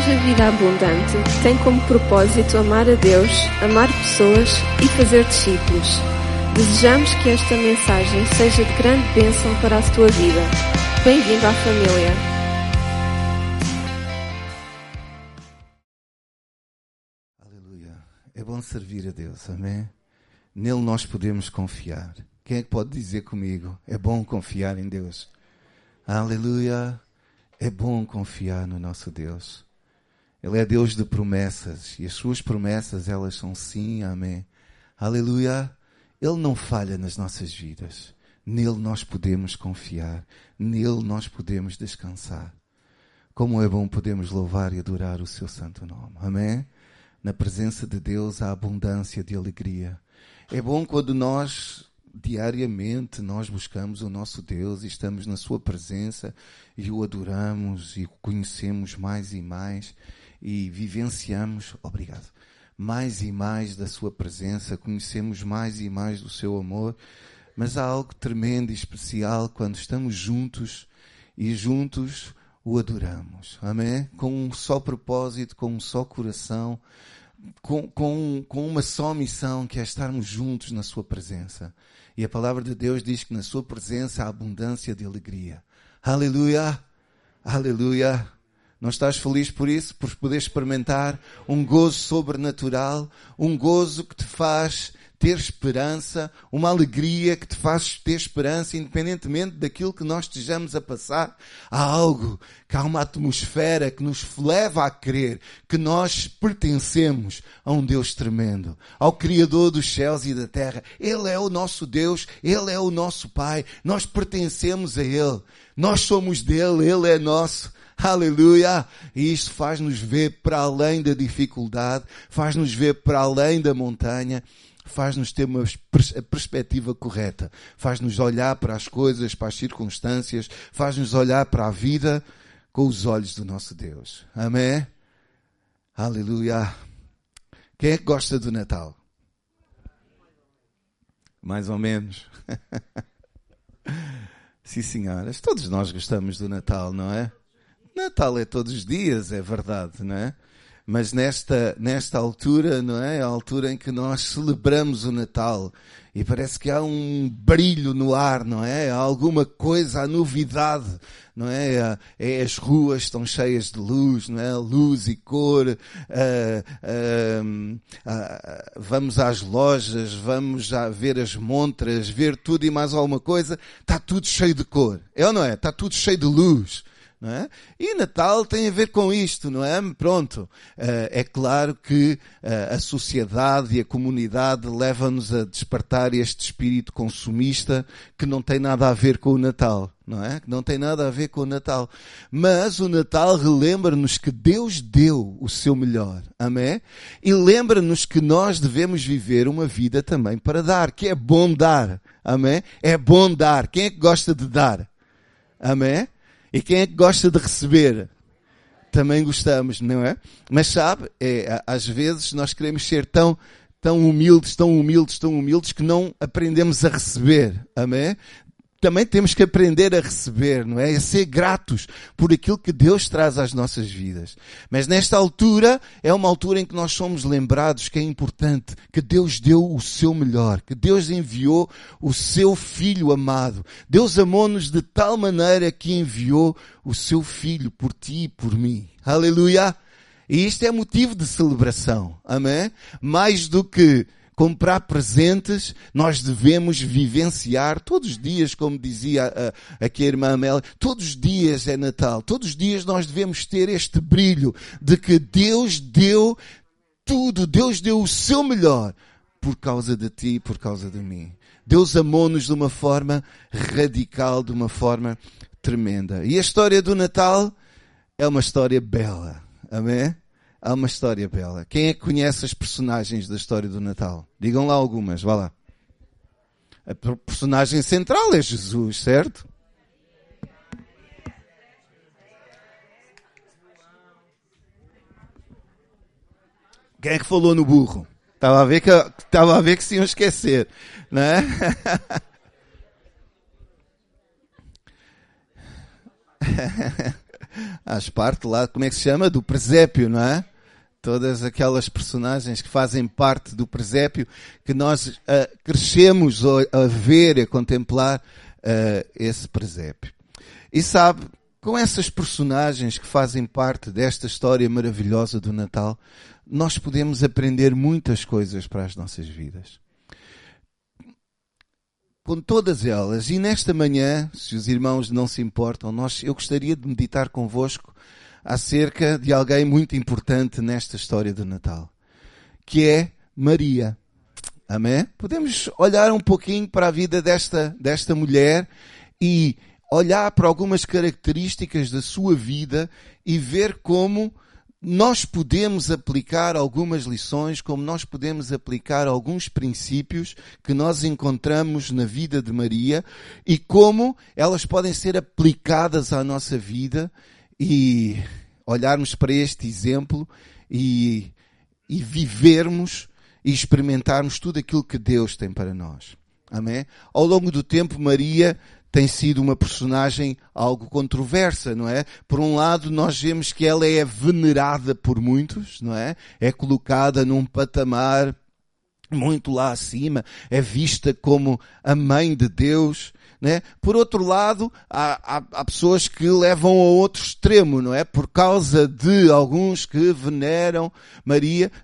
Igreja Vida Abundante tem como propósito amar a Deus, amar pessoas e fazer discípulos. Desejamos que esta mensagem seja de grande bênção para a tua vida. Bem-vindo à família. Aleluia. É bom servir a Deus, amém? Nele nós podemos confiar. Quem é que pode dizer comigo? É bom confiar em Deus. Aleluia. É bom confiar no nosso Deus. Ele é Deus de promessas. E as suas promessas, elas são sim, amém. Aleluia. Ele não falha nas nossas vidas. Nele nós podemos confiar. Nele nós podemos descansar. Como é bom podermos louvar e adorar o seu santo nome. Amém? Na presença de Deus há abundância de alegria. É bom quando nós, diariamente, nós buscamos o nosso Deus e estamos na sua presença e o adoramos e o conhecemos mais e mais e vivenciamos, obrigado, mais e mais da sua presença, conhecemos mais e mais do seu amor. Mas há algo tremendo e especial quando estamos juntos e juntos o adoramos, amém? Com um só propósito, com um só coração, com uma só missão, que é estarmos juntos na sua presença. E a palavra de Deus diz que na sua presença há abundância de alegria. Aleluia! Aleluia! Não estás feliz por isso? Por poder experimentar um gozo sobrenatural, um gozo que te faz ter esperança, uma alegria que te faz ter esperança, independentemente daquilo que nós estejamos a passar. Há algo, que há uma atmosfera que nos leva a crer que nós pertencemos a um Deus tremendo, ao Criador dos céus e da terra. Ele é o nosso Deus, Ele é o nosso Pai, nós pertencemos a Ele, nós somos dele, Ele é nosso. Aleluia! E isto faz-nos ver para além da dificuldade, faz-nos ver para além da montanha, faz-nos ter uma perspectiva correta, faz-nos olhar para as coisas, para as circunstâncias, faz-nos olhar para a vida com os olhos do nosso Deus. Amém? Aleluia! Quem é que gosta do Natal? Mais ou menos. Sim, senhoras. Todos nós gostamos do Natal, não é? Natal é todos os dias, é verdade, não é? Mas nesta altura, não é? A altura em que nós celebramos o Natal. E parece que há um brilho no ar, não é? Há alguma coisa, há novidade, não é? As ruas estão cheias de luz, não é? Luz e cor. Vamos às lojas, vamos a ver as montras, ver tudo e mais alguma coisa. Está tudo cheio de cor. É ou não é? Está tudo cheio de luz. Não é? E Natal tem a ver com isto, não é? Pronto. É claro que a sociedade e a comunidade levam-nos a despertar este espírito consumista que não tem nada a ver com o Natal, não é? Que não tem nada a ver com o Natal. Mas o Natal relembra-nos que Deus deu o seu melhor, amém? E lembra-nos que nós devemos viver uma vida também para dar, que é bom dar, amém? É bom dar. Quem é que gosta de dar? Amém? E quem é que gosta de receber? Também gostamos, não é? Mas sabe, às vezes nós queremos ser tão humildes que não aprendemos a receber. Amém? Também temos que aprender a receber, não é? A ser gratos por aquilo que Deus traz às nossas vidas. Mas nesta altura, é uma altura em que nós somos lembrados que é importante, que Deus deu o seu melhor, que Deus enviou o seu Filho amado. Deus amou-nos de tal maneira que enviou o seu Filho por ti e por mim. Aleluia! E isto é motivo de celebração. Amém? Mais do que comprar presentes, nós devemos vivenciar todos os dias, como dizia aqui a irmã Amélia, todos os dias é Natal, todos os dias nós devemos ter este brilho de que Deus deu tudo, Deus deu o seu melhor por causa de ti e por causa de mim. Deus amou-nos de uma forma radical, de uma forma tremenda. E a história do Natal é uma história bela, amém? Há uma história bela. Quem é que conhece as personagens da história do Natal? Digam lá algumas, vá lá. A personagem central é Jesus, certo? Quem é que falou no burro? Estava a ver que se iam esquecer, não é? Faz parte lá, como é que se chama? Do presépio, não é? Todas aquelas personagens que fazem parte do presépio, que nós crescemos a ver, a contemplar esse presépio. E sabe, com essas personagens que fazem parte desta história maravilhosa do Natal, nós podemos aprender muitas coisas para as nossas vidas. Com todas elas, e nesta manhã, se os irmãos não se importam, eu gostaria de meditar convosco acerca de alguém muito importante nesta história do Natal, que é Maria. Amém? Podemos olhar um pouquinho para a vida desta mulher e olhar para algumas características da sua vida e ver como nós podemos aplicar algumas lições, como nós podemos aplicar alguns princípios que nós encontramos na vida de Maria e como elas podem ser aplicadas à nossa vida e olharmos para este exemplo e vivermos e experimentarmos tudo aquilo que Deus tem para nós. Amém? Ao longo do tempo, Maria tem sido uma personagem algo controversa, não é? Por um lado, nós vemos que ela é venerada por muitos, não é? É colocada num patamar muito lá acima, é vista como a mãe de Deus, né? Por outro lado, há pessoas que levam ao outro extremo, não é? Por causa de alguns que veneram Maria,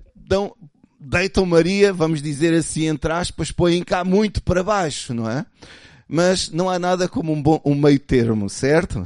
deitam Maria, vamos dizer assim, entre aspas, põem cá muito para baixo, não é? Mas não há nada como um meio termo, certo?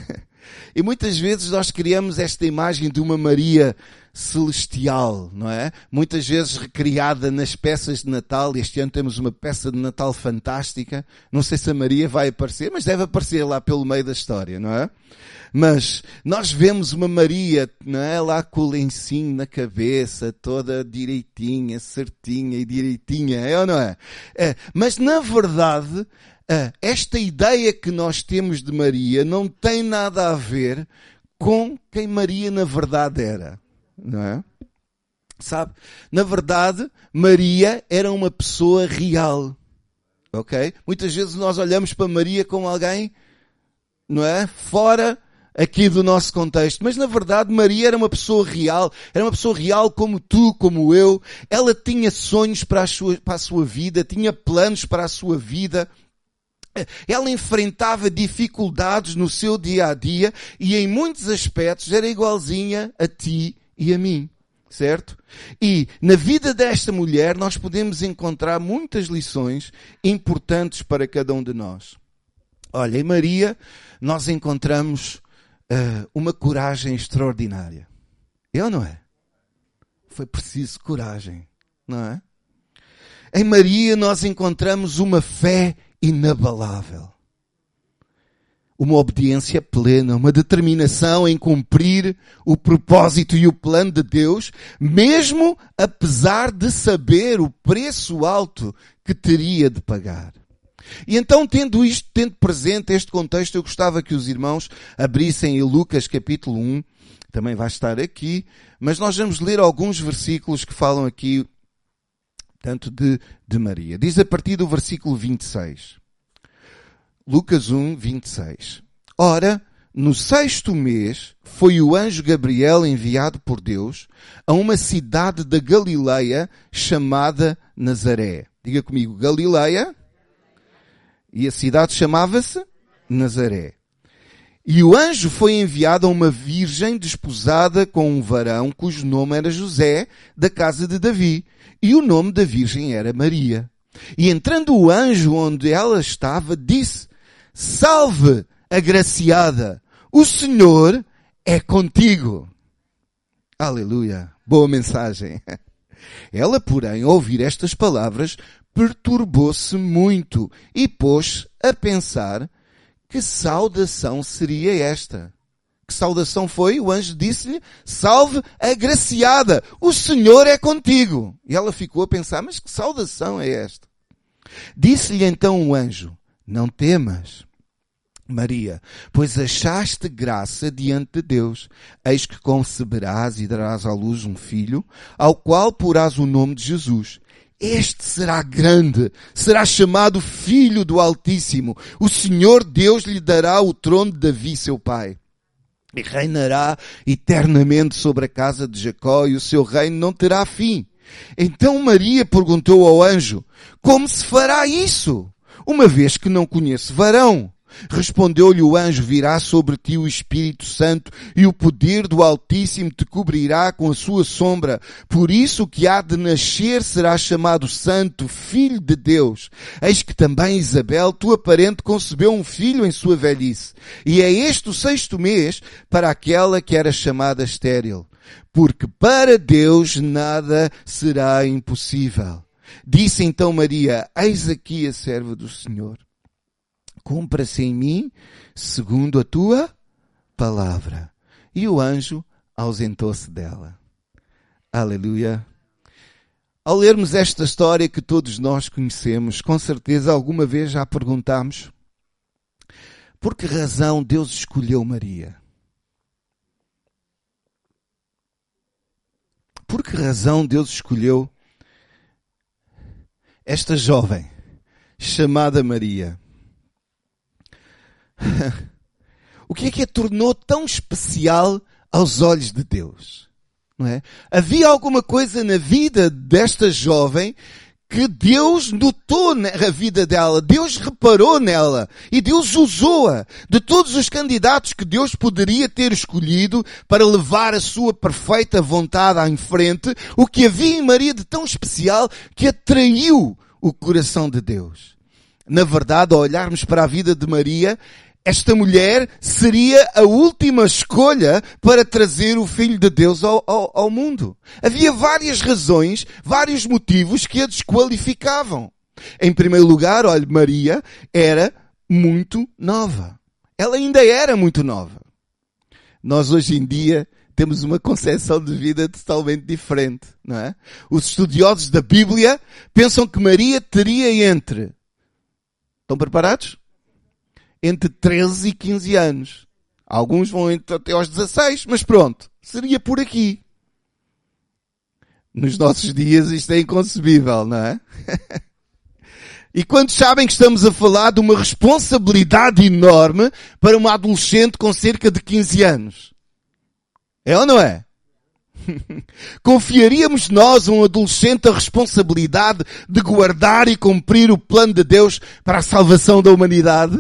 E muitas vezes nós criamos esta imagem de uma Maria celestial, não é? Muitas vezes recriada nas peças de Natal. Este ano temos uma peça de Natal fantástica. Não sei se a Maria vai aparecer, mas deve aparecer lá pelo meio da história, não é? Mas nós vemos uma Maria, não é? Lá com o lencinho na cabeça, toda direitinha, certinha e direitinha, é ou não é? Mas na verdade, esta ideia que nós temos de Maria não tem nada a ver com quem Maria na verdade era, não é? Sabe? Na verdade, Maria era uma pessoa real, ok? Muitas vezes nós olhamos para Maria como alguém, não é? Fora aqui do nosso contexto. Mas na verdade Maria era uma pessoa real como tu, como eu. Ela tinha sonhos para a sua vida, tinha planos para a sua vida. Ela enfrentava dificuldades no seu dia a dia e em muitos aspectos era igualzinha a ti e a mim, certo? E na vida desta mulher nós podemos encontrar muitas lições importantes para cada um de nós. Olha, em Maria nós encontramos uma coragem extraordinária. É ou não é? Foi preciso coragem, não é? Em Maria nós encontramos uma fé inabalável. Uma obediência plena, uma determinação em cumprir o propósito e o plano de Deus, mesmo apesar de saber o preço alto que teria de pagar. E então, tendo presente este contexto, eu gostava que os irmãos abrissem em Lucas capítulo 1, também vai estar aqui, mas nós vamos ler alguns versículos que falam aqui tanto de Maria. Diz a partir do versículo 26. Lucas 1, 26. Ora, no 6º mês, foi o anjo Gabriel enviado por Deus a uma cidade da Galileia chamada Nazaré. Diga comigo, Galileia. E a cidade chamava-se Nazaré. E o anjo foi enviado a uma virgem desposada com um varão cujo nome era José, da casa de Davi. E o nome da virgem era Maria. E entrando o anjo onde ela estava, disse: Salve, agraciada, o Senhor é contigo. Aleluia. Boa mensagem. Ela, porém, ao ouvir estas palavras, perturbou-se muito e pôs a pensar: que saudação seria esta? Que saudação foi? O anjo disse-lhe: Salve, agraciada, o Senhor é contigo. E ela ficou a pensar: mas que saudação é esta? Disse-lhe então o anjo: Não temas, Maria, pois achaste graça diante de Deus. Eis que conceberás e darás à luz um filho, ao qual porás o nome de Jesus. Este será grande, será chamado Filho do Altíssimo. O Senhor Deus lhe dará o trono de Davi, seu pai. e reinará eternamente sobre a casa de Jacó, e o seu reino não terá fim. Então Maria perguntou ao anjo: como se fará isso, uma vez que não conheço varão? Respondeu-lhe o anjo: virá sobre ti o Espírito Santo, e o poder do Altíssimo te cobrirá com a sua sombra. Por isso o que há de nascer será chamado Santo, Filho de Deus. Eis que também Isabel, tua parente, concebeu um filho em sua velhice. E é este o 6º mês para aquela que era chamada estéril. Porque para Deus nada será impossível. Disse então Maria: eis aqui a serva do Senhor. Cumpra-se em mim segundo a tua palavra. E o anjo ausentou-se dela. Aleluia. Ao lermos esta história que todos nós conhecemos, com certeza alguma vez já perguntámos: por que razão Deus escolheu Maria? Por que razão Deus escolheu esta jovem chamada Maria? O que é a tornou tão especial aos olhos de Deus? Não é? Havia alguma coisa na vida desta jovem que Deus notou na vida dela, Deus reparou nela e Deus usou-a. De todos os candidatos que Deus poderia ter escolhido para levar a sua perfeita vontade em frente, o que havia em Maria de tão especial que atraiu o coração de Deus. Na verdade, ao olharmos para a vida de Maria, esta mulher seria a última escolha para trazer o Filho de Deus ao mundo. Havia várias razões, vários motivos que a desqualificavam. Em primeiro lugar, olha, Maria era muito nova. Ela ainda era muito nova. Nós hoje em dia temos uma concepção de vida totalmente diferente, não é? Os estudiosos da Bíblia pensam que Maria teria entre... Estão preparados? Entre 13 e 15 anos. Alguns vão até aos 16, mas pronto, seria por aqui. Nos nossos dias isto é inconcebível, não é? E quantos sabem que estamos a falar de uma responsabilidade enorme para uma adolescente com cerca de 15 anos? É ou não é? Confiaríamos nós a um adolescente a responsabilidade de guardar e cumprir o plano de Deus para a salvação da humanidade?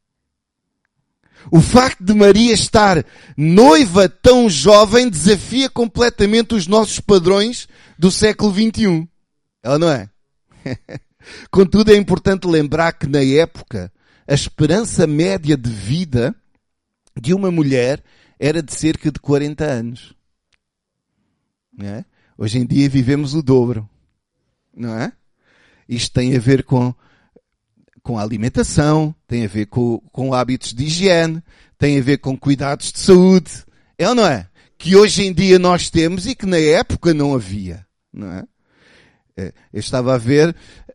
O facto de Maria estar noiva tão jovem desafia completamente os nossos padrões do século XXI. É ou não é? Contudo, é importante lembrar que na época a esperança média de vida de uma mulher era de cerca de 40 anos. Não é? Hoje em dia vivemos o dobro. Não é? Isto tem a ver com a alimentação, tem a ver com hábitos de higiene, tem a ver com cuidados de saúde. É ou não é? Que hoje em dia nós temos e que na época não havia. Não é? Eu estava a ver,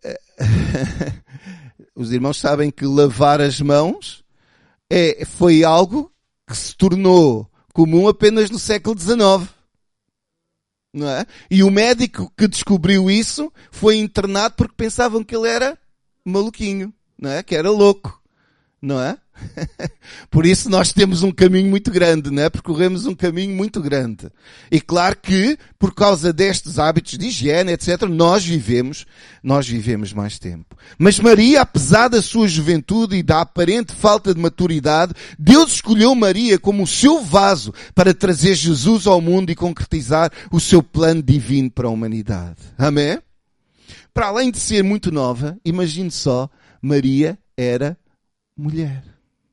os irmãos sabem que lavar as mãos foi algo que se tornou comum apenas no século XIX. Não é? E o médico que descobriu isso foi internado porque pensavam que ele era maluquinho, não é? Que era louco, não é? Por isso nós temos um caminho muito grande, não é? Percorremos um caminho muito grande. E claro que, por causa destes hábitos de higiene, etc., nós vivemos mais tempo. Mas Maria, apesar da sua juventude e da aparente falta de maturidade, Deus escolheu Maria como o seu vaso para trazer Jesus ao mundo e concretizar o seu plano divino para a humanidade. Amém? Para além de ser muito nova, imagine só, Maria era mulher.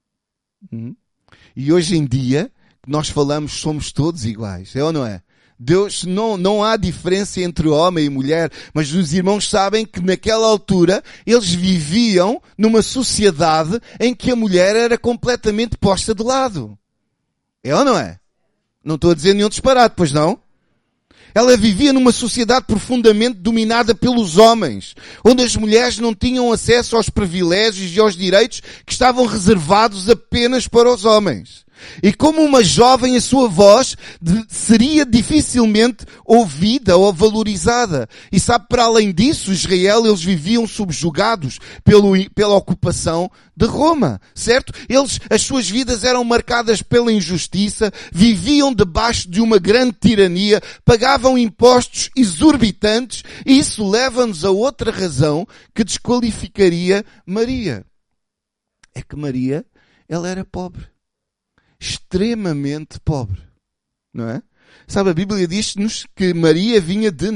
E hoje em dia, nós falamos, somos todos iguais, é ou não é? Deus, não há diferença entre homem e mulher, mas os irmãos sabem que naquela altura eles viviam numa sociedade em que a mulher era completamente posta de lado. É ou não é? Não estou a dizer nenhum disparate, pois não? Ela vivia numa sociedade profundamente dominada pelos homens, onde as mulheres não tinham acesso aos privilégios e aos direitos que estavam reservados apenas para os homens. E como uma jovem, a sua voz seria dificilmente ouvida ou valorizada. E sabe, para além disso, Israel, eles viviam subjugados pela ocupação de Roma, certo? As suas vidas eram marcadas pela injustiça, viviam debaixo de uma grande tirania, pagavam impostos exorbitantes, e isso leva-nos a outra razão que desqualificaria Maria. É que Maria, ela era pobre. Extremamente pobre, não é? Sabe, a Bíblia diz-nos que Maria vinha de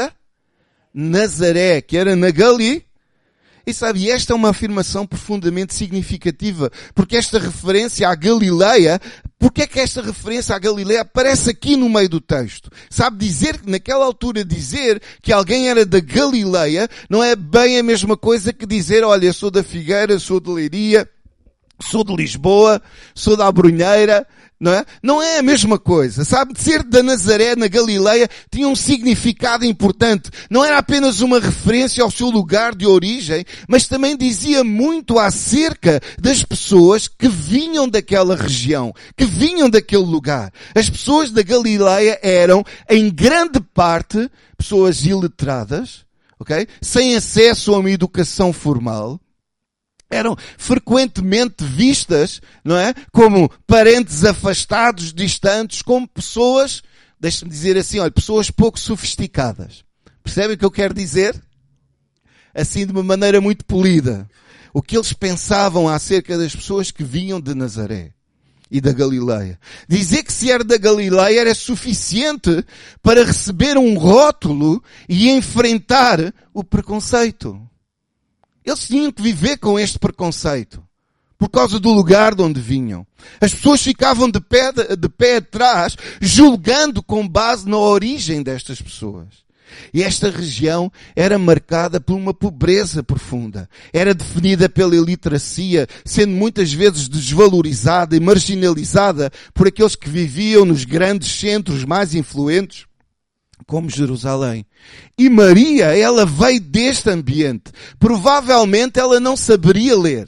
Nazaré, que era na Galileia. E sabe, esta é uma afirmação profundamente significativa, porque esta referência à Galileia, porque é que esta referência à Galileia aparece aqui no meio do texto? Sabe, naquela altura dizer que alguém era da Galileia não é bem a mesma coisa que dizer, olha, sou da Figueira, sou de Leiria, sou de Lisboa, sou da Abrunheira, não é? Não é a mesma coisa, sabe? Ser da Nazaré, na Galileia, tinha um significado importante. Não era apenas uma referência ao seu lugar de origem, mas também dizia muito acerca das pessoas que vinham daquela região, que vinham daquele lugar. As pessoas da Galileia eram, em grande parte, pessoas iletradas, ok? Sem acesso a uma educação formal. Eram frequentemente vistas, não é? Como parentes afastados, distantes, como pessoas, deixa-me dizer assim, olha, pessoas pouco sofisticadas. Percebem o que eu quero dizer? Assim, de uma maneira muito polida. O que eles pensavam acerca das pessoas que vinham de Nazaré e da Galileia. Dizer que se era da Galileia era suficiente para receber um rótulo e enfrentar o preconceito. Eles tinham que viver com este preconceito, por causa do lugar de onde vinham. As pessoas ficavam de pé atrás, julgando com base na origem destas pessoas. E esta região era marcada por uma pobreza profunda. Era definida pela iliteracia, sendo muitas vezes desvalorizada e marginalizada por aqueles que viviam nos grandes centros mais influentes, como Jerusalém. E Maria, ela veio deste ambiente. Provavelmente ela não saberia ler.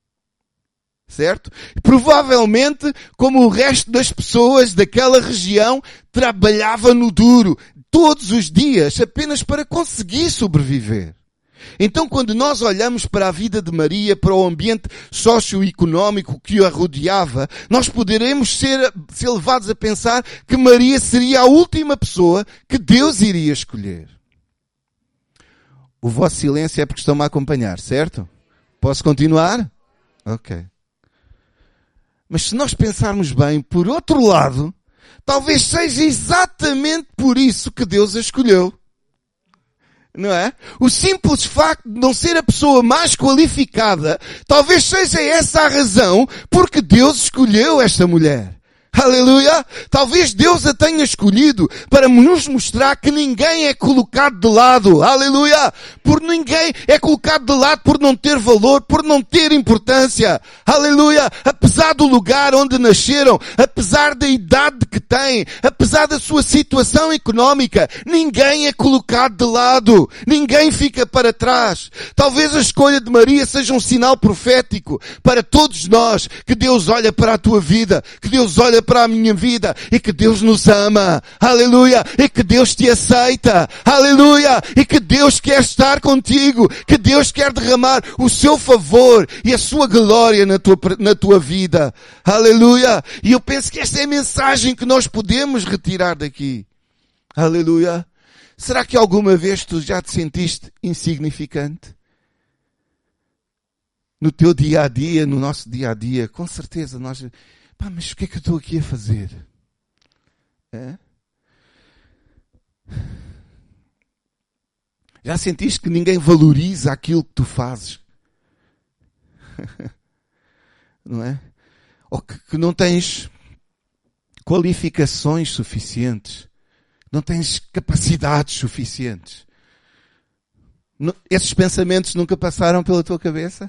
Certo? Provavelmente, como o resto das pessoas daquela região, trabalhava no duro, todos os dias, apenas para conseguir sobreviver. Então, quando nós olhamos para a vida de Maria, para o ambiente socioeconómico que a rodeava, nós poderemos ser levados a pensar que Maria seria a última pessoa que Deus iria escolher. O vosso silêncio é porque estão-me a acompanhar, certo? Posso continuar? Ok. Mas se nós pensarmos bem, por outro lado, talvez seja exatamente por isso que Deus a escolheu. Não é? O simples facto de não ser a pessoa mais qualificada, talvez seja essa a razão porque Deus escolheu esta mulher. Aleluia! Talvez Deus a tenha escolhido para nos mostrar que ninguém é colocado de lado. Aleluia! Por ninguém é colocado de lado por não ter valor, por não ter importância. Aleluia! Apesar do lugar onde nasceram, apesar da idade que têm, apesar da sua situação económica, ninguém é colocado de lado. Ninguém fica para trás. Talvez a escolha de Maria seja um sinal profético para todos nós, que Deus olha para a tua vida, que Deus olha para a minha vida e que Deus nos ama. Aleluia! E que Deus te aceita. Aleluia! E que Deus quer estar contigo. Que Deus quer derramar o seu favor e a sua glória na tua vida. Aleluia! E eu penso que esta é a mensagem que nós podemos retirar daqui. Aleluia! Será que alguma vez tu já te sentiste insignificante? No teu dia a dia, no nosso dia a dia, com certeza nós... Pá, mas o que é que eu estou aqui a fazer? É? Já sentiste que ninguém valoriza aquilo que tu fazes? Não é? Ou que não tens qualificações suficientes? Não tens capacidades suficientes? Esses pensamentos nunca passaram pela tua cabeça?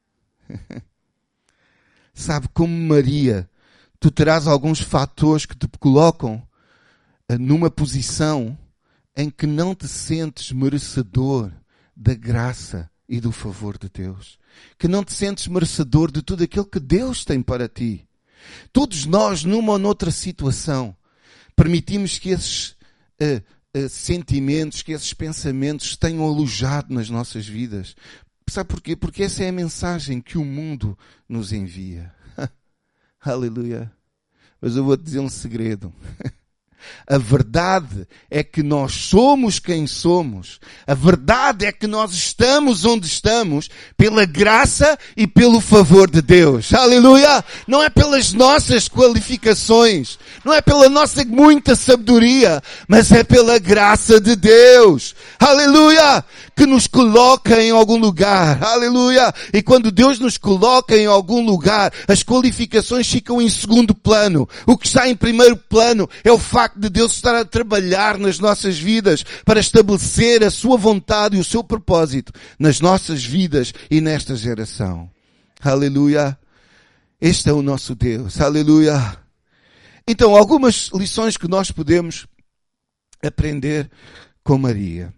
Sabe, como Maria, tu terás alguns fatores que te colocam numa posição em que não te sentes merecedor da graça e do favor de Deus. Que não te sentes merecedor de tudo aquilo que Deus tem para ti. Todos nós, numa ou noutra situação, permitimos que esses sentimentos, que esses pensamentos tenham alojado nas nossas vidas. Sabe porquê? Porque essa é a mensagem que o mundo nos envia. Aleluia. Mas eu vou-te dizer um segredo. A verdade é que nós somos quem somos. A verdade é que nós estamos onde estamos pela graça e pelo favor de Deus. Aleluia! Não é pelas nossas qualificações, não é pela nossa muita sabedoria, mas é pela graça de Deus. Aleluia! Que nos coloca em algum lugar. Aleluia! E quando Deus nos coloca em algum lugar, as qualificações ficam em segundo plano. O que está em primeiro plano é o facto de Deus estar a trabalhar nas nossas vidas para estabelecer a sua vontade e o seu propósito nas nossas vidas e nesta geração. Aleluia! Este é o nosso Deus. Aleluia! Então, algumas lições que nós podemos aprender com Maria.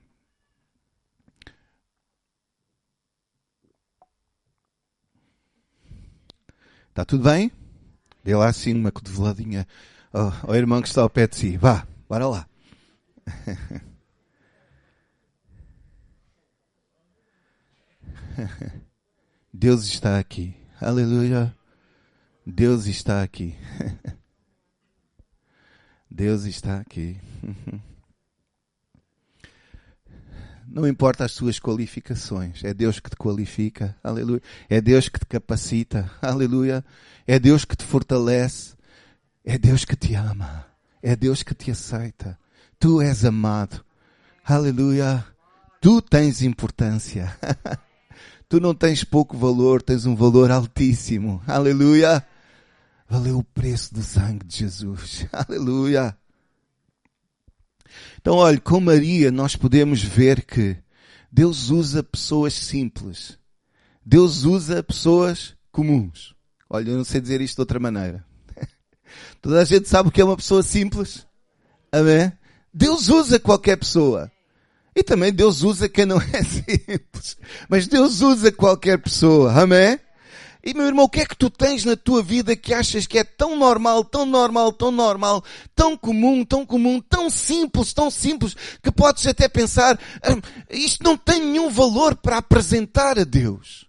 Está tudo bem? Dê lá assim uma cotoveladinha ao irmão que está ao pé de si. Vá, bora lá. Deus está aqui. Aleluia. Deus está aqui. Deus está aqui. Não importa as suas qualificações, é Deus que te qualifica, aleluia. É Deus que te capacita, aleluia. É Deus que te fortalece, é Deus que te ama, é Deus que te aceita. Tu és amado, aleluia. Tu tens importância. Tu não tens pouco valor, tens um valor altíssimo, aleluia. Valeu o preço do sangue de Jesus, aleluia. Então, olha, com Maria nós podemos ver que Deus usa pessoas simples. Deus usa pessoas comuns. Olha, eu não sei dizer isto de outra maneira. Toda a gente sabe o que é uma pessoa simples. Amém? Deus usa qualquer pessoa. E também Deus usa quem não é simples. Mas Deus usa qualquer pessoa. Amém? E meu irmão, o que é que tu tens na tua vida que achas que é tão normal, tão normal, tão normal, tão comum, tão simples, que podes até pensar, isto não tem nenhum valor para apresentar a Deus.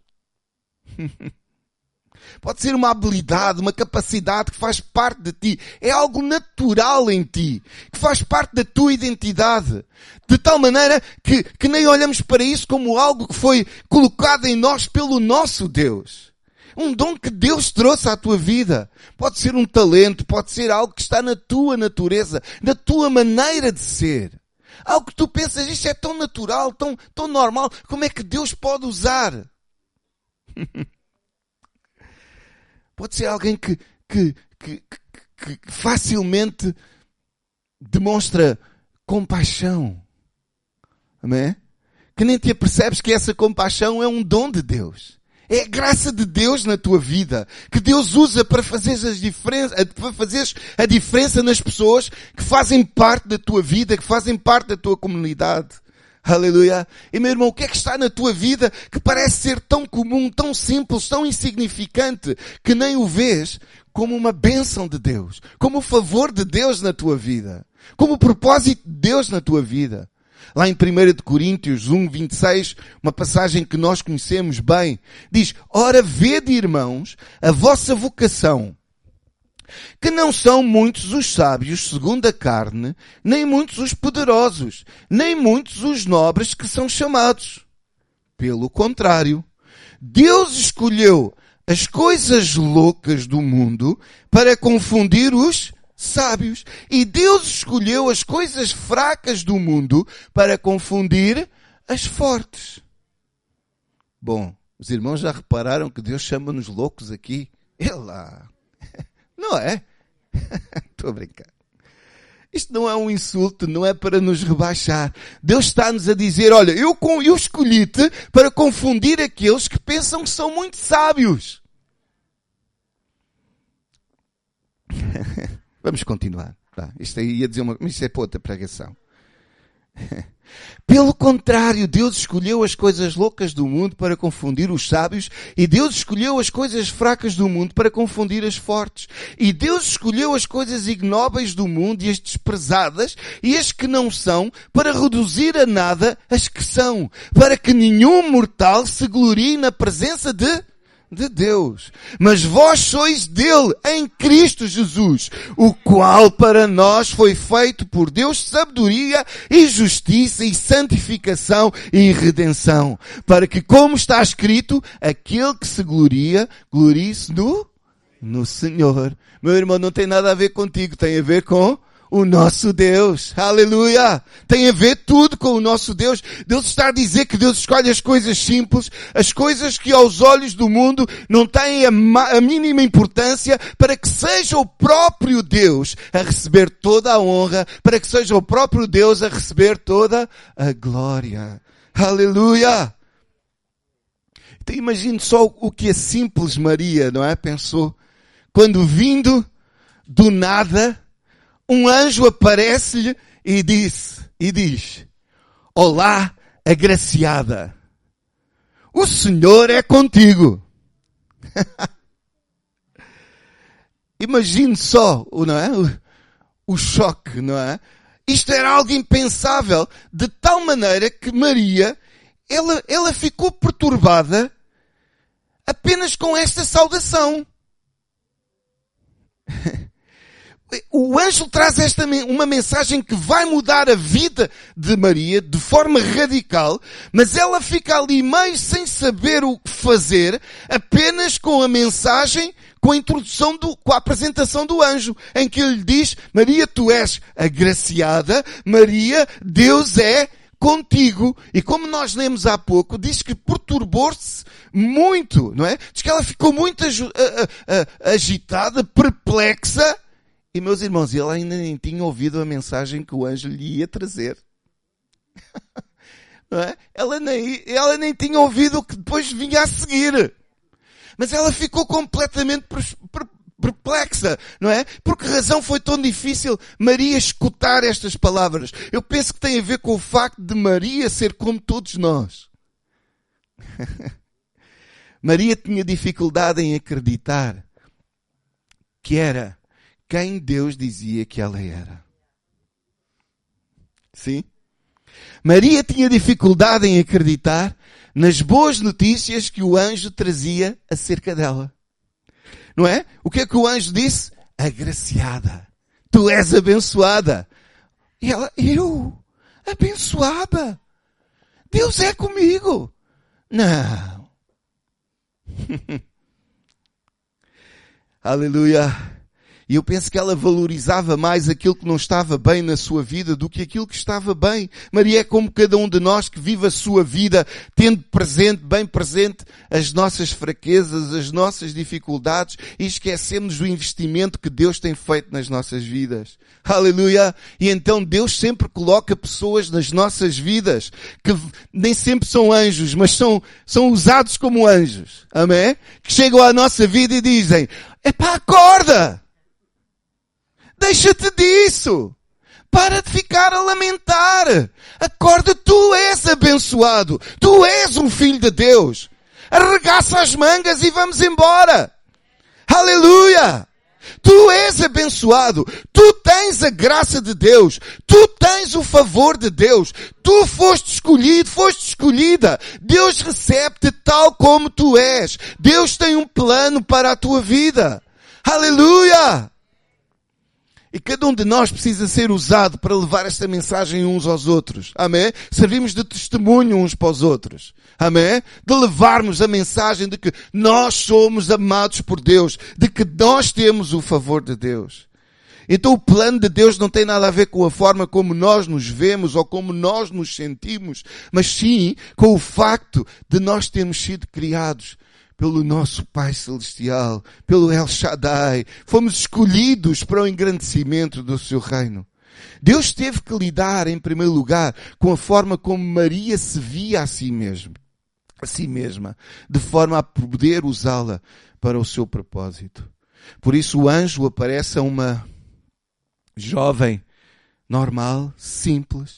Pode ser uma habilidade, uma capacidade que faz parte de ti. É algo natural em ti, que faz parte da tua identidade. De tal maneira que nem olhamos para isso como algo que foi colocado em nós pelo nosso Deus. Um dom que Deus trouxe à tua vida. Pode ser um talento, pode ser algo que está na tua natureza, na tua maneira de ser. Algo que tu pensas, isto é tão natural, tão normal, como é que Deus pode usar? Pode ser alguém que facilmente demonstra compaixão. Amém? Que nem te apercebes que essa compaixão é um dom de Deus. É a graça de Deus na tua vida, que Deus usa para fazeres a diferença nas pessoas que fazem parte da tua vida, que fazem parte da tua comunidade. Aleluia. E meu irmão, o que é que está na tua vida que parece ser tão comum, tão simples, tão insignificante, que nem o vês como uma bênção de Deus, como o favor de Deus na tua vida, como o propósito de Deus na tua vida? Lá em 1 Coríntios 1:26, uma passagem que nós conhecemos bem, diz: ora, vede, irmãos, a vossa vocação, que não são muitos os sábios segundo a carne, nem muitos os poderosos, nem muitos os nobres que são chamados. Pelo contrário, Deus escolheu as coisas loucas do mundo para confundir os sábios. E Deus escolheu as coisas fracas do mundo para confundir as fortes. Bom, os irmãos já repararam que Deus chama-nos loucos aqui? É lá. Não é? Estou a brincar. Isto não é um insulto, não é para nos rebaixar. Deus está-nos a dizer, olha, eu escolhi-te para confundir aqueles que pensam que são muito sábios. Vamos continuar. Tá. Isto aí ia dizer isto é para outra pregação. Pelo contrário, Deus escolheu as coisas loucas do mundo para confundir os sábios, e Deus escolheu as coisas fracas do mundo para confundir as fortes. E Deus escolheu as coisas ignóbeis do mundo e as desprezadas e as que não são, para reduzir a nada as que são, para que nenhum mortal se glorie na presença de Deus. Mas vós sois dele, em Cristo Jesus, o qual para nós foi feito por Deus sabedoria e justiça e santificação e redenção, para que, como está escrito, aquele que se gloria, glorie-se no Senhor. Meu irmão, não tem nada a ver contigo, tem a ver com o nosso Deus. Aleluia! Tem a ver tudo com o nosso Deus. Deus está a dizer que Deus escolhe as coisas simples, as coisas que aos olhos do mundo não têm a mínima importância, para que seja o próprio Deus a receber toda a honra, para que seja o próprio Deus a receber toda a glória. Aleluia! Então imagine só o que a simples Maria, não é? Pensou. Quando vindo do nada, um anjo aparece-lhe e diz: olá, agraciada, o Senhor é contigo. Imagine só, não é? O choque, não é? Isto era algo impensável, de tal maneira que Maria, ela ficou perturbada apenas com esta saudação. O anjo traz uma mensagem que vai mudar a vida de Maria de forma radical, mas ela fica ali meio sem saber o que fazer, apenas com a mensagem, com a introdução, com a apresentação do anjo, em que ele diz: Maria, tu és agraciada, Maria, Deus é contigo. E como nós lemos há pouco, diz que perturbou-se muito, não é? Diz que ela ficou muito agitada, perplexa. E meus irmãos, ela ainda nem tinha ouvido a mensagem que o anjo lhe ia trazer. Não é? Ela nem tinha ouvido o que depois vinha a seguir. Mas ela ficou completamente perplexa, não é? Por que razão foi tão difícil Maria escutar estas palavras? Eu penso que tem a ver com o facto de Maria ser como todos nós. Maria tinha dificuldade em acreditar que era quem Deus dizia que ela era. Sim? Maria tinha dificuldade em acreditar nas boas notícias que o anjo trazia acerca dela. Não é? O que é que o anjo disse? Agraciada. Tu és abençoada. E ela, eu? Abençoada? Deus é comigo? Não. Aleluia. E eu penso que ela valorizava mais aquilo que não estava bem na sua vida do que aquilo que estava bem. Maria é como cada um de nós que vive a sua vida tendo presente, bem presente, as nossas fraquezas, as nossas dificuldades, e esquecemos do investimento que Deus tem feito nas nossas vidas. Aleluia! E então Deus sempre coloca pessoas nas nossas vidas que nem sempre são anjos, mas são usados como anjos. Amém? Que chegam à nossa vida e dizem: epá, acorda! Deixa-te disso. Para de ficar a lamentar. Acorda, tu és abençoado. Tu és um filho de Deus. Arregaça as mangas e vamos embora. Aleluia. Tu és abençoado. Tu tens a graça de Deus. Tu tens o favor de Deus. Tu foste escolhido, foste escolhida. Deus recebe-te tal como tu és. Deus tem um plano para a tua vida. Aleluia. E cada um de nós precisa ser usado para levar esta mensagem uns aos outros. Amém? Servimos de testemunho uns para os outros. Amém? De levarmos a mensagem de que nós somos amados por Deus. De que nós temos o favor de Deus. Então o plano de Deus não tem nada a ver com a forma como nós nos vemos ou como nós nos sentimos. Mas sim com o facto de nós termos sido criados pelo nosso Pai Celestial, pelo El Shaddai. Fomos escolhidos para o engrandecimento do seu reino. Deus teve que lidar, em primeiro lugar, com a forma como Maria se via a si mesma, de forma a poder usá-la para o seu propósito. Por isso o anjo aparece a uma jovem normal, simples,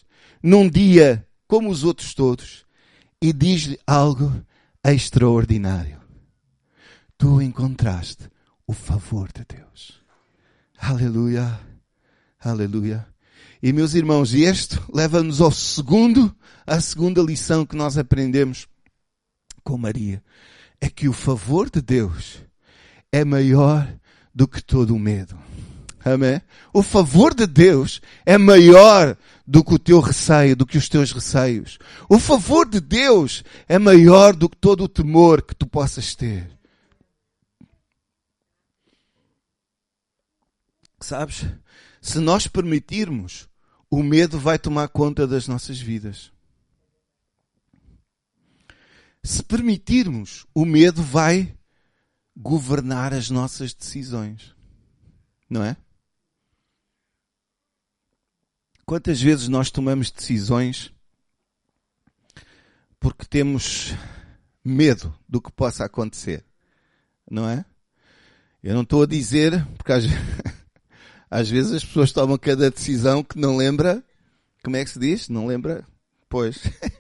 num dia como os outros todos e diz-lhe algo extraordinário. Tu encontraste o favor de Deus. Aleluia, aleluia. E meus irmãos, este leva-nos à segunda lição que nós aprendemos com Maria. É que o favor de Deus é maior do que todo o medo. Amém? O favor de Deus é maior do que o teu receio, do que os teus receios. O favor de Deus é maior do que todo o temor que tu possas ter. Sabes? Se nós permitirmos, o medo vai tomar conta das nossas vidas. Se permitirmos, o medo vai governar as nossas decisões. Não é? Quantas vezes nós tomamos decisões porque temos medo do que possa acontecer? Não é? Eu não estou a dizer, porque às vezes as pessoas tomam cada decisão que não lembra. Como é que se diz? Não lembra? Pois.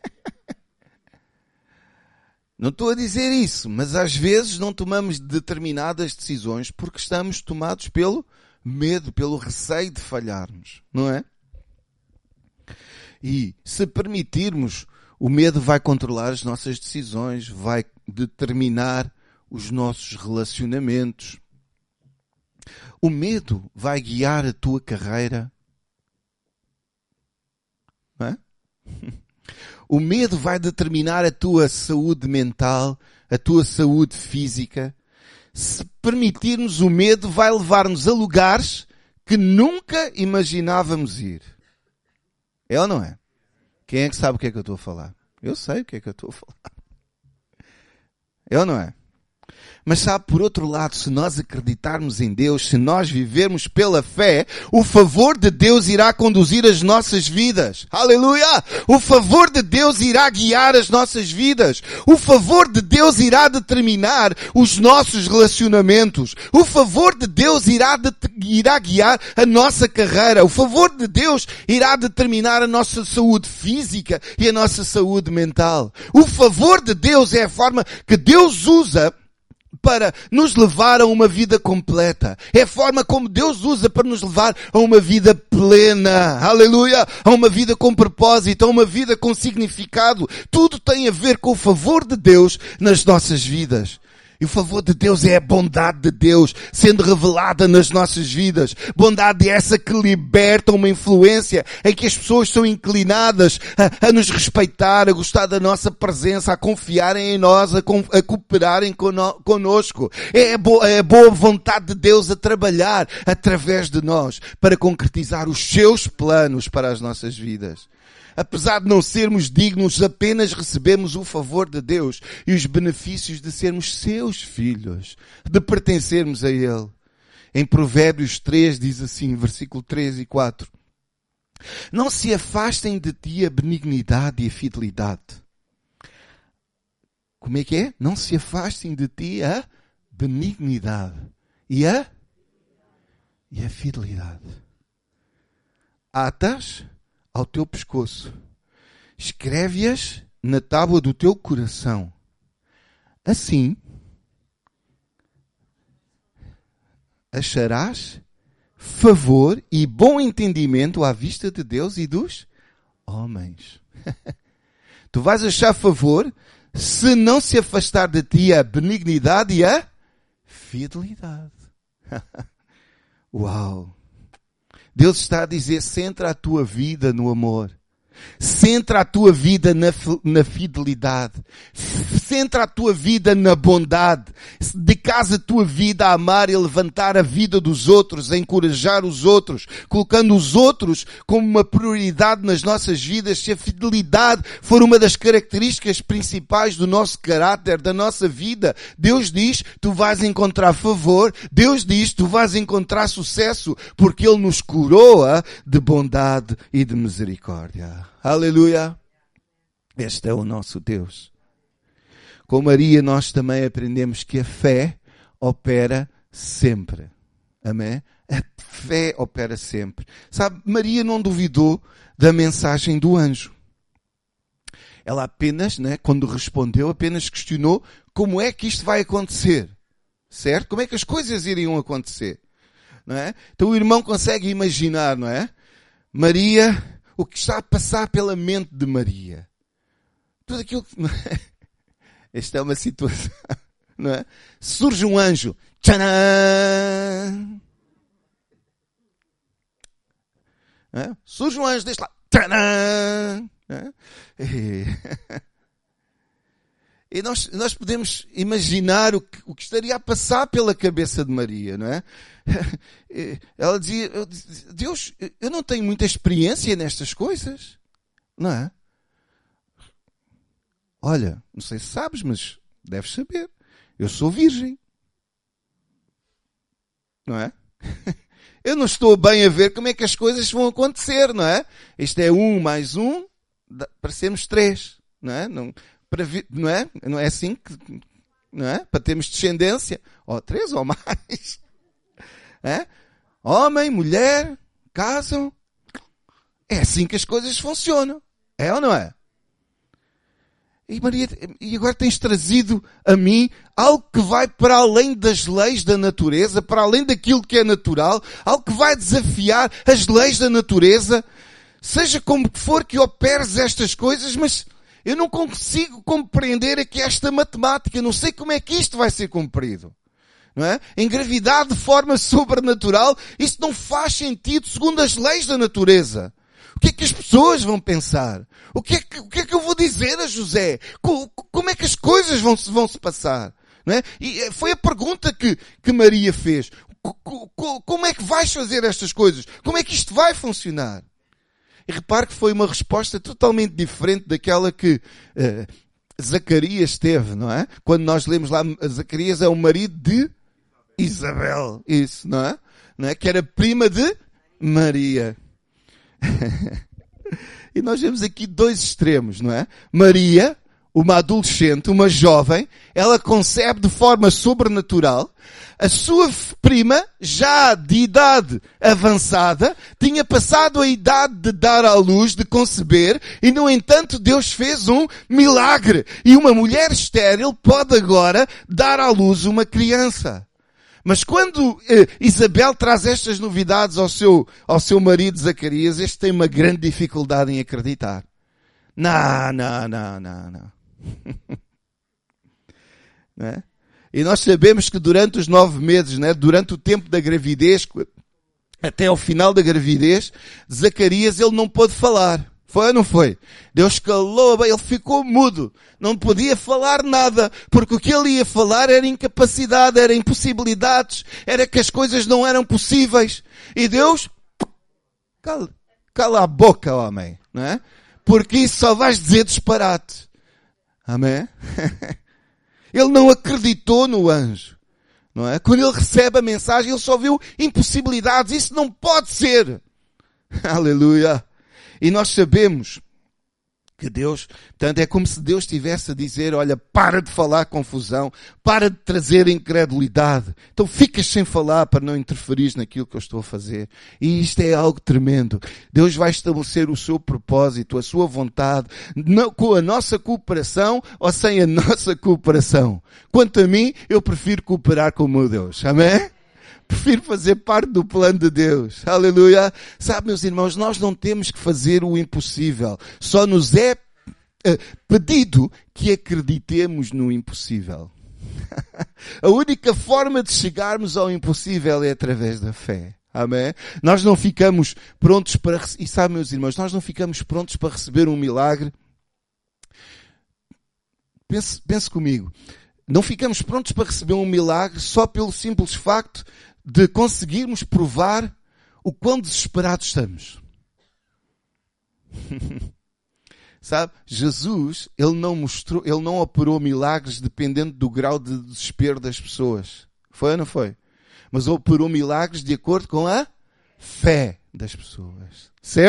Não estou a dizer isso, mas às vezes não tomamos determinadas decisões porque estamos tomados pelo medo, pelo receio de falharmos, não é? E se permitirmos, o medo vai controlar as nossas decisões, vai determinar os nossos relacionamentos. O medo vai guiar a tua carreira. Não é? O medo vai determinar a tua saúde mental, a tua saúde física. Se permitirmos, o medo vai levar-nos a lugares que nunca imaginávamos ir. É ou não é? Quem é que sabe o que é que eu estou a falar? Eu sei o que é que eu estou a falar. É ou não é? Mas sabe, por outro lado, se nós acreditarmos em Deus, se nós vivermos pela fé, o favor de Deus irá conduzir as nossas vidas. Aleluia! O favor de Deus irá guiar as nossas vidas. O favor de Deus irá determinar os nossos relacionamentos. O favor de Deus irá guiar a nossa carreira. O favor de Deus irá determinar a nossa saúde física e a nossa saúde mental. O favor de Deus é a forma que Deus usa para nos levar a uma vida completa. É a forma como Deus usa para nos levar a uma vida plena. Aleluia! A uma vida com propósito, a uma vida com significado. Tudo tem a ver com o favor de Deus nas nossas vidas. E o favor de Deus é a bondade de Deus sendo revelada nas nossas vidas. Bondade essa que liberta uma influência em que as pessoas são inclinadas a nos respeitar, a gostar da nossa presença, a confiarem em nós, a cooperarem conosco. É a boa vontade de Deus a trabalhar através de nós para concretizar os seus planos para as nossas vidas. Apesar de não sermos dignos, apenas recebemos o favor de Deus e os benefícios de sermos seus filhos, de pertencermos a Ele. Em Provérbios 3 diz assim, versículo 3 e 4. Não se afastem de ti a benignidade e a fidelidade. Como é que é? Não se afastem de ti a benignidade e a fidelidade. Atas ao teu pescoço. Escreve-as na tábua do teu coração. Assim, acharás favor e bom entendimento à vista de Deus e dos homens. Tu vais achar favor se não se afastar de ti a benignidade e a fidelidade. Uau! Deus está a dizer, centra a tua vida no amor. Centra a tua vida na fidelidade. Centra a tua vida na bondade. Dedica a tua vida a amar e levantar a vida dos outros, a encorajar os outros, colocando os outros como uma prioridade nas nossas vidas. Se a fidelidade for uma das características principais do nosso caráter, da nossa vida, Deus diz, tu vais encontrar favor. Deus diz, tu vais encontrar sucesso, porque Ele nos coroa de bondade e de misericórdia. Aleluia! Este é o nosso Deus. Com Maria nós também aprendemos que a fé opera sempre. Amém? A fé opera sempre. Sabe, Maria não duvidou da mensagem do anjo. Ela apenas, quando respondeu, apenas questionou como é que isto vai acontecer. Certo? Como é que as coisas iriam acontecer? Não é? Então o irmão consegue imaginar, não é? Maria, o que está a passar pela mente de Maria. Tudo aquilo que... Esta é uma situação, não é? Surge um anjo. Tcharam! É? Surge um anjo deste lado. Tcharam! É? E nós podemos imaginar o que estaria a passar pela cabeça de Maria, não é? Ela dizia, Deus, eu não tenho muita experiência nestas coisas, não é? Olha, não sei se sabes, mas deves saber. Eu sou virgem. Não é? Eu não estou bem a ver como é que as coisas vão acontecer, não é? Isto é 1 mais 1, para sermos 3, não é? Não é assim que, não é? Para termos descendência, ou 3 ou mais. É? Homem, mulher, casam. É assim que as coisas funcionam. É ou não é? E Maria, e agora tens trazido a mim algo que vai para além das leis da natureza, para além daquilo que é natural, algo que vai desafiar as leis da natureza, seja como for que operes estas coisas, mas eu não consigo compreender aqui esta matemática, não sei como é que isto vai ser cumprido. Não é? Engravidar de forma sobrenatural, isto não faz sentido segundo as leis da natureza. O que é que as pessoas vão pensar? O que é que eu vou dizer a José? Como é que as coisas vão se passar? Não é? E foi a pergunta que Maria fez. Como é que vais fazer estas coisas? Como é que isto vai funcionar? E repare que foi uma resposta totalmente diferente daquela que Zacarias teve, não é? Quando nós lemos lá, Zacarias é o marido de Isabel. Isso, não é? Não é? Que era prima de Maria. E nós vemos aqui 2 extremos, não é? Maria, uma adolescente, uma jovem, ela concebe de forma sobrenatural. A sua prima, já de idade avançada, tinha passado a idade de dar à luz, de conceber, e no entanto Deus fez um milagre. E uma mulher estéril pode agora dar à luz uma criança. Mas quando Isabel traz estas novidades ao seu marido Zacarias, este tem uma grande dificuldade em acreditar. Não. Não é? E nós sabemos que durante os 9 meses, né, durante o tempo da gravidez, até ao final da gravidez, Zacarias ele não pôde falar. Foi ou não foi? Deus calou, ele ficou mudo. Não podia falar nada, porque o que ele ia falar era incapacidade, era impossibilidades, era que as coisas não eram possíveis. E Deus, cala a boca, homem, não é? Porque isso só vais dizer disparate. Amém? Ele não acreditou no anjo, não é? Quando ele recebe a mensagem, ele só viu impossibilidades. Isso não pode ser. Aleluia. E nós sabemos que Deus, portanto, é como se Deus estivesse a dizer, olha, para de falar confusão, para de trazer incredulidade. Então ficas sem falar para não interferir naquilo que eu estou a fazer. E isto é algo tremendo. Deus vai estabelecer o seu propósito, a sua vontade, com a nossa cooperação ou sem a nossa cooperação. Quanto a mim, eu prefiro cooperar com o meu Deus. Amém? Prefiro fazer parte do plano de Deus. Aleluia. Sabe, meus irmãos, nós não temos que fazer o impossível. Só nos é pedido que acreditemos no impossível. A única forma de chegarmos ao impossível é através da fé. Amém? Nós não ficamos prontos para... E sabe, meus irmãos, nós não ficamos prontos para receber um milagre. Pense comigo. Não ficamos prontos para receber um milagre só pelo simples facto de conseguirmos provar o quão desesperados estamos. Sabe? Jesus, ele não operou milagres dependendo do grau de desespero das pessoas. Foi ou não foi? Mas operou milagres de acordo com a fé das pessoas. Certo?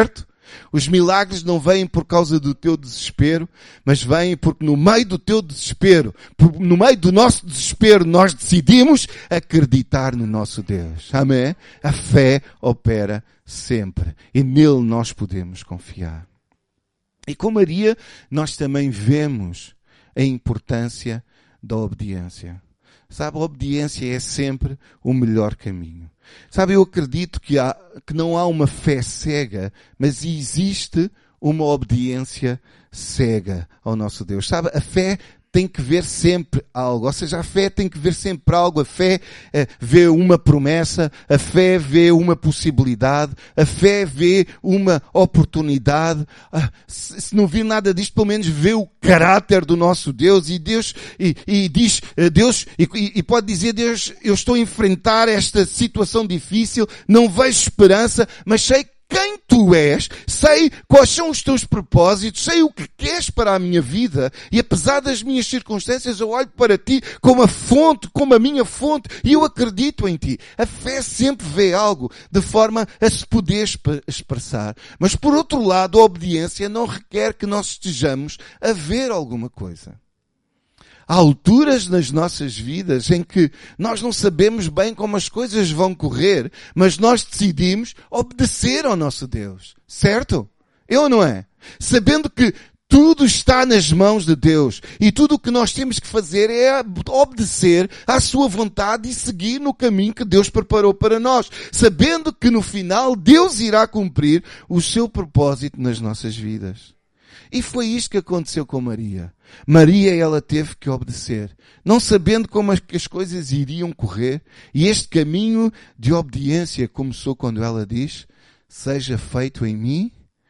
Os milagres não vêm por causa do teu desespero, mas vêm porque no meio do teu desespero, no meio do nosso desespero, nós decidimos acreditar no nosso Deus. Amém? A fé opera sempre e nele nós podemos confiar. E com Maria, nós também vemos a importância da obediência. Sabe, a obediência é sempre o melhor caminho. Sabe, eu acredito que não há uma fé cega, mas existe uma obediência cega ao nosso Deus. Sabe, a fé tem que ver sempre algo. Ou seja, a fé tem que ver sempre algo. A fé vê uma promessa, a fé vê uma possibilidade, a fé vê uma oportunidade. Se não vir nada disto, pelo menos vê o caráter do nosso Deus. E Deus, e diz, Deus, e pode dizer, Deus, eu estou a enfrentar esta situação difícil, não vejo esperança, mas sei quem tu és, sei quais são os teus propósitos, sei o que queres para a minha vida e apesar das minhas circunstâncias eu olho para ti como a fonte, como a minha fonte e eu acredito em ti. A fé sempre vê algo de forma a se poder expressar. Mas por outro lado, a obediência não requer que nós estejamos a ver alguma coisa. Há alturas nas nossas vidas em que nós não sabemos bem como as coisas vão correr, mas nós decidimos obedecer ao nosso Deus. Certo? É ou não é? Sabendo que tudo está nas mãos de Deus e tudo o que nós temos que fazer é obedecer à sua vontade e seguir no caminho que Deus preparou para nós. Sabendo que no final Deus irá cumprir o seu propósito nas nossas vidas. E foi isto que aconteceu com Maria. Maria, ela teve que obedecer, não sabendo como as coisas iriam correr. E este caminho de obediência começou quando ela diz, seja feito em mim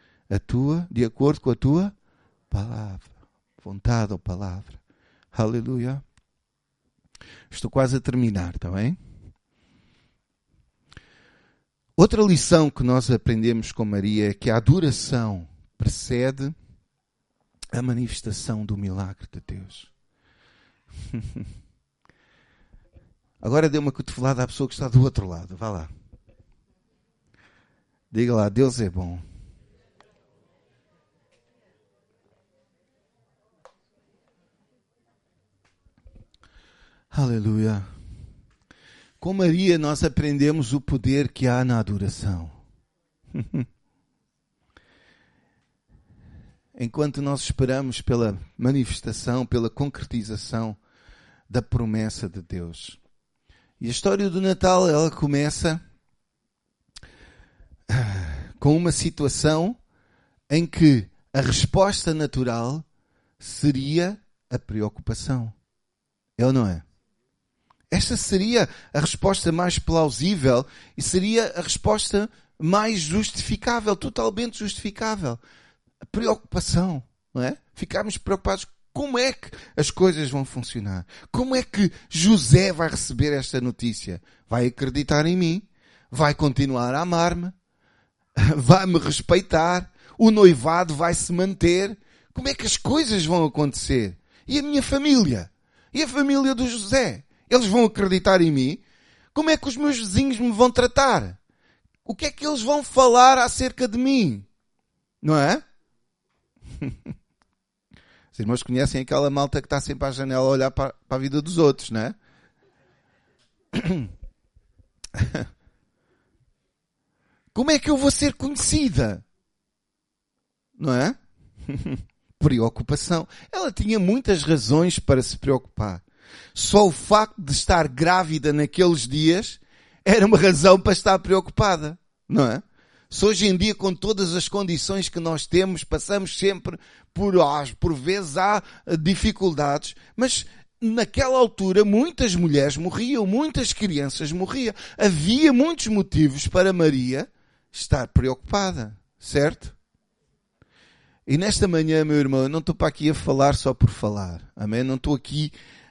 de acordo com a tua palavra. Vontade ou palavra. Aleluia. Estou quase a terminar, está bem? Outra lição que nós aprendemos com Maria é que a adoração precede a manifestação do milagre de Deus. Agora dê uma cotovelada à pessoa que está do outro lado. Vá lá. Diga lá, Deus é bom. Aleluia. Com Maria nós aprendemos o poder que há na adoração. Enquanto nós esperamos pela manifestação, pela concretização da promessa de Deus. E a história do Natal, ela começa com uma situação em que a resposta natural seria a preocupação. É ou não é? Esta seria a resposta mais plausível e seria a resposta mais justificável, totalmente justificável. A preocupação, não é? Ficarmos preocupados. Como é que as coisas vão funcionar? Como é que José vai receber esta notícia? Vai acreditar em mim? Vai continuar a amar-me? Vai me respeitar? O noivado vai se manter? Como é que as coisas vão acontecer? E a minha família? E a família do José? Eles vão acreditar em mim? Como é que os meus vizinhos me vão tratar? O que é que eles vão falar acerca de mim? Não é? Os irmãos conhecem aquela malta que está sempre à janela a olhar para a vida dos outros, não é? Como é que eu vou ser conhecida? Não é? Preocupação. Ela tinha muitas razões para se preocupar. Só o facto de estar grávida naqueles dias era uma razão para estar preocupada, não é? Se hoje em dia, com todas as condições que nós temos, passamos sempre por vezes há dificuldades, mas naquela altura muitas mulheres morriam, muitas crianças morriam. Havia muitos motivos para Maria estar preocupada, certo? E nesta manhã, meu irmão, eu não estou para aqui a falar só por falar, amém? Não estou aqui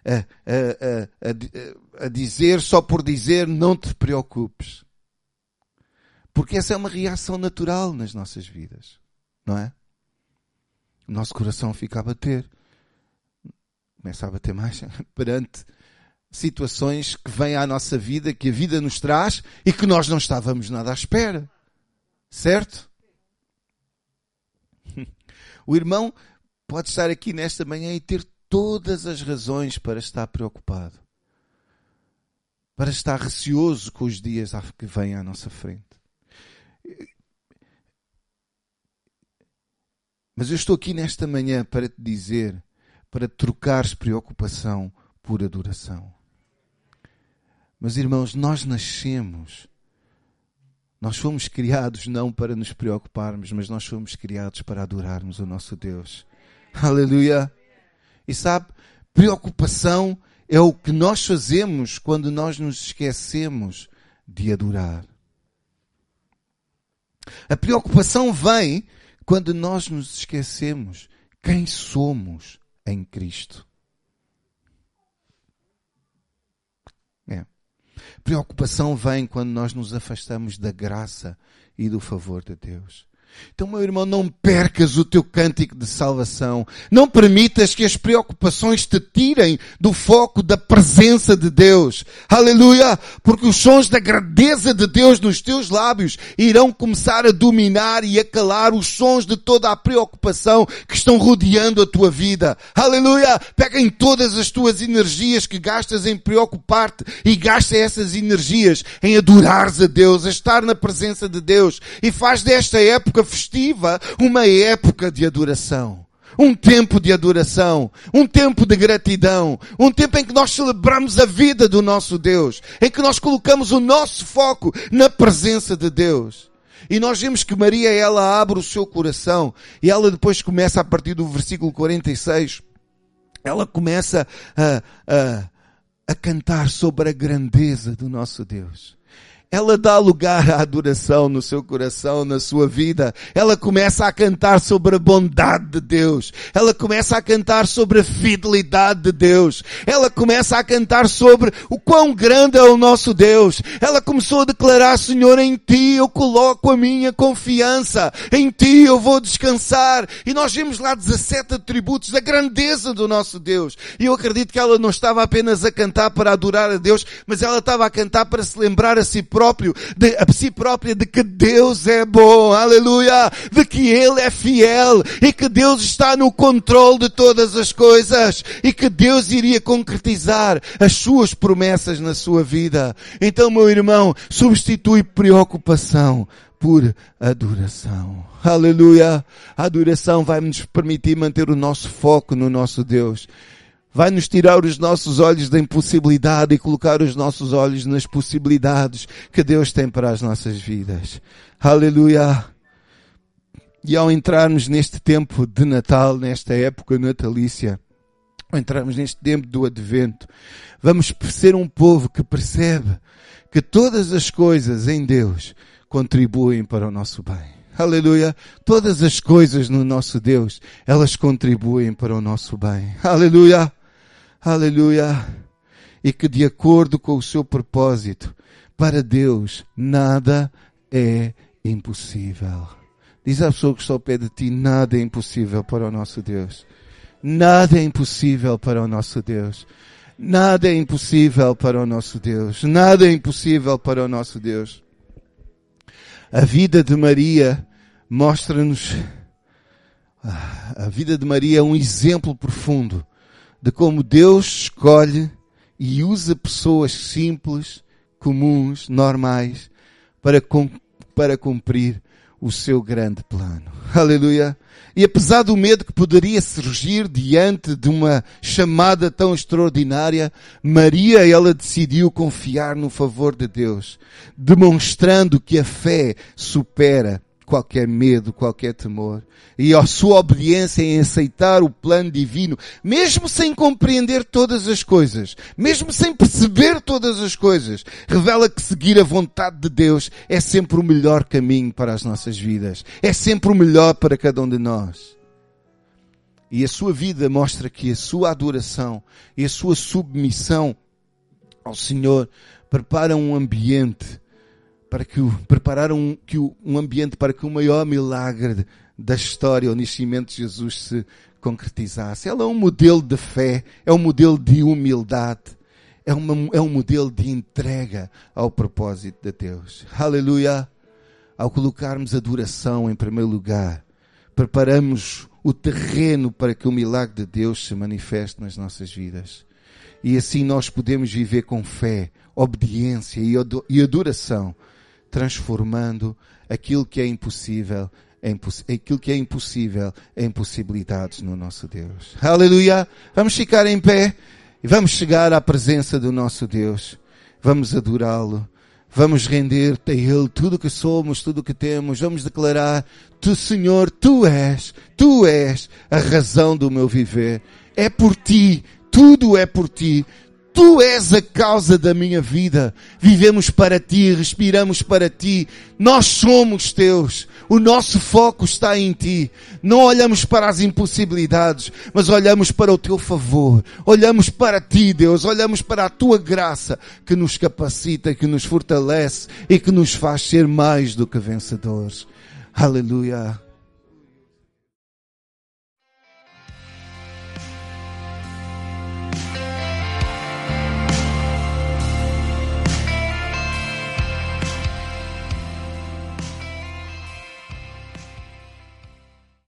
a dizer só por dizer, não te preocupes. Porque essa é uma reação natural nas nossas vidas, não é? O nosso coração fica a bater. Começa a bater mais perante situações que vêm à nossa vida, que a vida nos traz e que nós não estávamos nada à espera. Certo? O irmão pode estar aqui nesta manhã e ter todas as razões para estar preocupado, para estar receoso com os dias que vêm à nossa frente. Mas eu estou aqui nesta manhã para te dizer, para trocares preocupação por adoração. Mas irmãos, nós nascemos, nós fomos criados não para nos preocuparmos, mas nós fomos criados para adorarmos o nosso Deus. Aleluia! E sabe, preocupação é o que nós fazemos quando nós nos esquecemos de adorar. A preocupação vem quando nós nos esquecemos quem somos em Cristo. Preocupação vem quando nós nos afastamos da graça e do favor de Deus. Então, meu irmão, não percas o teu cântico de salvação. Não permitas que as preocupações te tirem do foco da presença de Deus. Aleluia! Porque os sons da grandeza de Deus nos teus lábios irão começar a dominar e a calar os sons de toda a preocupação que estão rodeando a tua vida. Aleluia! Pega em todas as tuas energias que gastas em preocupar-te e gasta essas energias em adorares a Deus, a estar na presença de Deus, e faz desta época festiva uma época de adoração, um tempo de adoração, um tempo de gratidão, um tempo em que nós celebramos a vida do nosso Deus, em que nós colocamos o nosso foco na presença de Deus. E nós vemos que Maria, ela abre o seu coração e ela depois começa, a partir do versículo 46, ela começa a cantar sobre a grandeza do nosso Deus. Ela dá lugar à adoração no seu coração, na sua vida. Ela começa a cantar sobre a bondade de Deus. Ela começa a cantar sobre a fidelidade de Deus. Ela começa a cantar sobre o quão grande é o nosso Deus. Ela começou a declarar: Senhor, em Ti eu coloco a minha confiança. Em Ti eu vou descansar. E nós vemos lá 17 atributos da grandeza do nosso Deus. E eu acredito que ela não estava apenas a cantar para adorar a Deus, mas ela estava a cantar para se lembrar a si própria de que Deus é bom, aleluia, de que Ele é fiel e que Deus está no controle de todas as coisas e que Deus iria concretizar as suas promessas na sua vida. Então, meu irmão, substitui preocupação por adoração. Aleluia! A adoração vai nos permitir manter o nosso foco no nosso Deus. Vai nos tirar os nossos olhos da impossibilidade e colocar os nossos olhos nas possibilidades que Deus tem para as nossas vidas. Aleluia! E ao entrarmos neste tempo de Natal, nesta época natalícia, ao entrarmos neste tempo do Advento, vamos ser um povo que percebe que todas as coisas em Deus contribuem para o nosso bem. Aleluia! Todas as coisas no nosso Deus, elas contribuem para o nosso bem. Aleluia! Aleluia! E que de acordo com o seu propósito, para Deus nada é impossível. Diz à pessoa que está ao pé de ti: nada é impossível para o nosso Deus. Nada é impossível para o nosso Deus. Nada é impossível para o nosso Deus. Nada é impossível para o nosso Deus. A vida de Maria mostra-nos... A vida de Maria é um exemplo profundo de como Deus escolhe e usa pessoas simples, comuns, normais, para cumprir o seu grande plano. Aleluia! E apesar do medo que poderia surgir diante de uma chamada tão extraordinária, Maria, ela decidiu confiar no favor de Deus, demonstrando que a fé supera qualquer medo, qualquer temor. E a sua obediência em aceitar o plano divino, mesmo sem compreender todas as coisas, mesmo sem perceber todas as coisas, revela que seguir a vontade de Deus é sempre o melhor caminho para as nossas vidas. É sempre o melhor para cada um de nós. E a sua vida mostra que a sua adoração e a sua submissão ao Senhor preparam um ambiente um ambiente para que o maior milagre da história, o nascimento de Jesus, se concretizasse. Ela é um modelo de fé, é um modelo de humildade, é um modelo de entrega ao propósito de Deus. Aleluia! Ao colocarmos adoração em primeiro lugar, preparamos o terreno para que o milagre de Deus se manifeste nas nossas vidas. E assim nós podemos viver com fé, obediência e adoração, transformando aquilo que é impossível em possibilidades no nosso Deus. Aleluia! Vamos ficar em pé e vamos chegar à presença do nosso Deus. Vamos adorá-lo. Vamos render-te a Ele tudo o que somos, tudo o que temos. Vamos declarar: Tu, Senhor, Tu és a razão do meu viver. É por Ti, tudo é por Ti. Tu és a causa da minha vida. Vivemos para Ti, respiramos para Ti. Nós somos Teus. O nosso foco está em Ti. Não olhamos para as impossibilidades, mas olhamos para o Teu favor. Olhamos para Ti, Deus. Olhamos para a Tua graça que nos capacita, que nos fortalece e que nos faz ser mais do que vencedores. Aleluia.